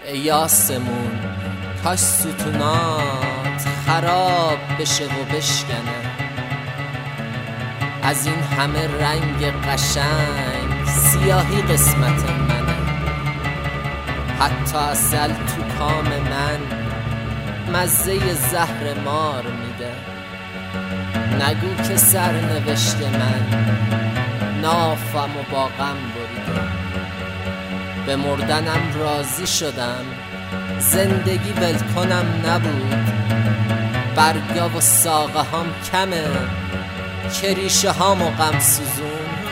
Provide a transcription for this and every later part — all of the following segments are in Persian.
ای آسمون کاش ستونات خراب بشه و بشکنه، از این همه رنگ قشنگ سیاهی قسمت منه. حتی اصل تو کام من مزه زهر مار میده. نگو که سرنوشت من نافم و با غم بریده. به مردنم راضی شدم، زندگی ولکنم نبود. برگا و ساقه هام کمه که ریشه هام و غم سوزون.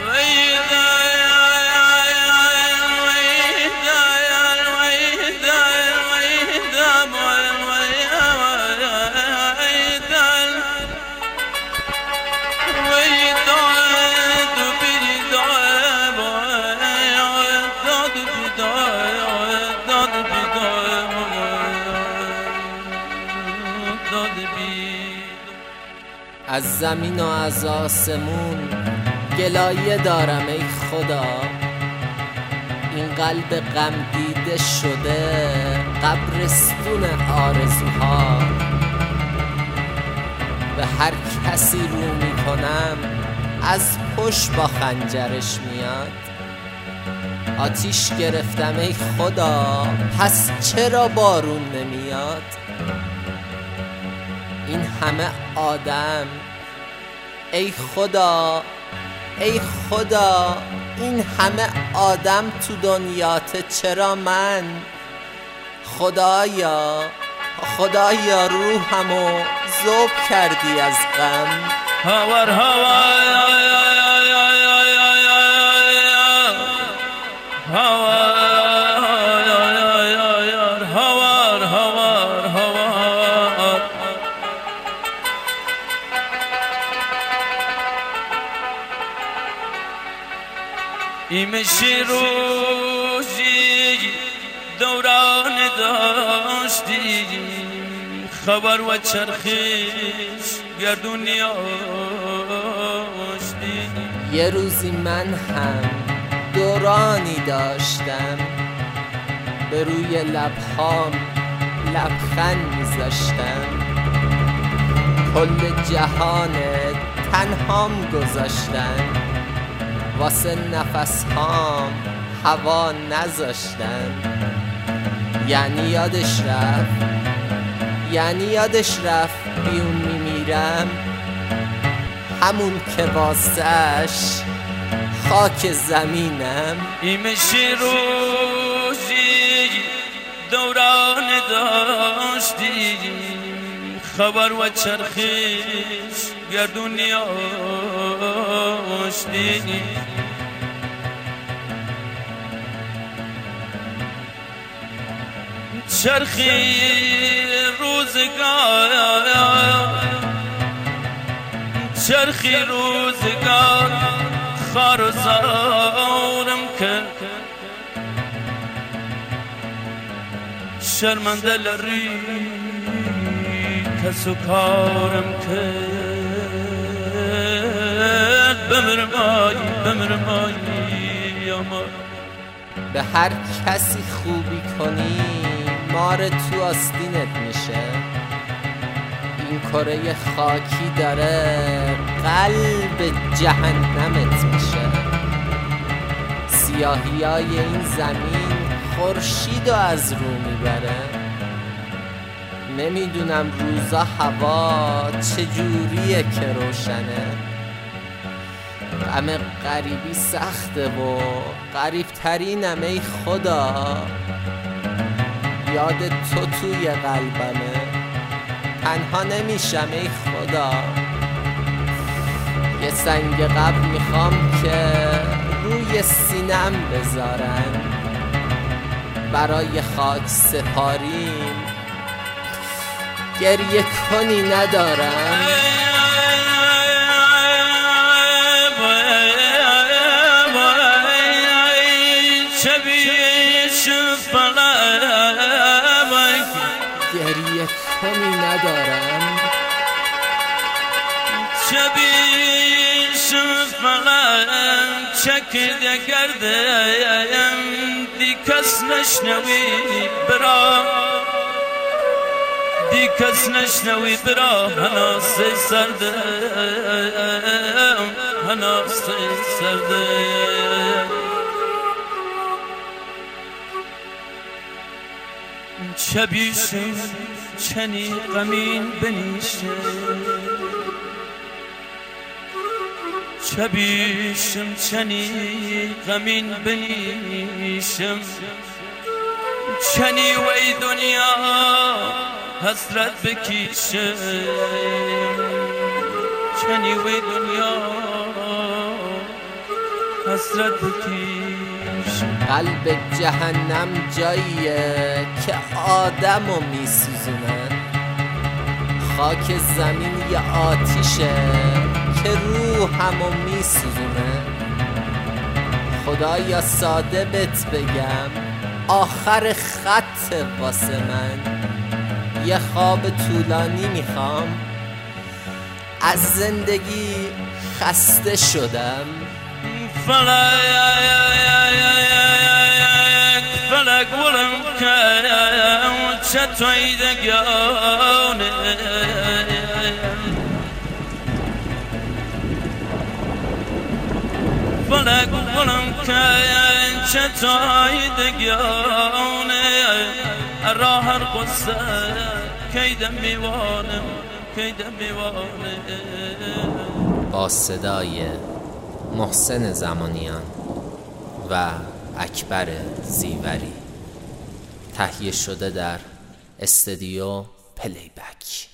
از زمین و از آسمون گلایه دارم ای خدا. این قلب غم دیده شده قبرستون آرزوها. به هر کسی رو میکنم از پشت با خنجرش میاد. آتیش گرفتم ای خدا، پس چرا بارون نمیاد؟ این همه آدم ای خدا، ای خدا، این همه آدم تو دنیاته، چرا من؟ خدایا خدایا روحمو ذوب کردی از غم. هاور هاور ایمشی روزی دوران داشتی، خبر و چرخش گردونی آشتی. یه روزی من هم دورانی داشتم، به روی لبهام لبخند میذاشتم. کل جهان تنهام گذاشتم، واسه نفس هام هوا نذاشتم. یعنی یادش رفت، یعنی یادش رفت بیون میمیرم، همون که واسش خاک زمینم. ایمشی روزی دوران داشتی، خبر و چرخش گردونی آشتی. چرخی روزگار، چرخی روزگار خار و زارم که شرمنده لری کس و کارم که بمرمایی اما به هر کسی خوبی کنی مار تو آستینت میشه. این کره خاکی داره قلب جهنمت میشه. سیاهیای این زمین خورشید رو از رو میبره. نمیدونم روزا هوا چجوریه که روشنه. غم غریبی سخته و غریبترینم ای خدا. یاد تو توی قلبمه، تنها نمیشم ای خدا. یه سنگ قبر میخوام که روی سینم بذارن، برای خاک سپاریم گریه کنی ندارم. گریه کنی ندارم. شبیش فلان چکده گردم دی کس نشنوی برا دی کس نشنوی برا هناسه سرده هناسه سرده چه بیشم چنی غمین بنیشه چه بیشم چنی غمین بنیشم چنی وی دنیا حسرت بکیشم چنی وی دنیا حسرت بکیشم قلب جهنم جاییه که آدمو میسوزونه خاک زمین یه آتیشه که روحمو میسوزونه خدایا ساده بهت بگم آخر خط واسه من یه خواب طولانی میخوام از زندگی خسته شدم فلک ولم که چطوری دگیانه فلک ولم که چطوری دگیانه راه هر قصه کیدم میوانم کیدم میوانه. با صدای محسن زمانیان و اکبر زیوری تهیه شده در استودیو پلی بک.